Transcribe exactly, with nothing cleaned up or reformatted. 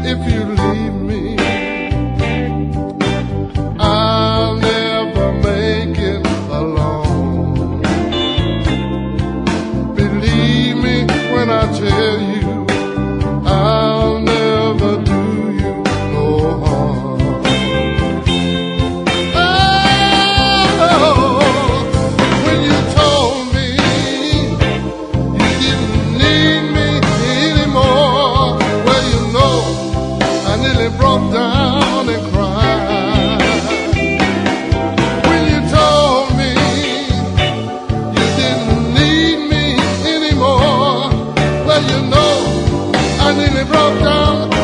if you leave me, I'll never make it alone. Believe me when I tell you, I'll never do you no harm. Oh, when you told me you didn't need me anymore, well, you know, I nearly broke down and cried. When you told me you didn't need me anymore, well, you know, I nearly broke down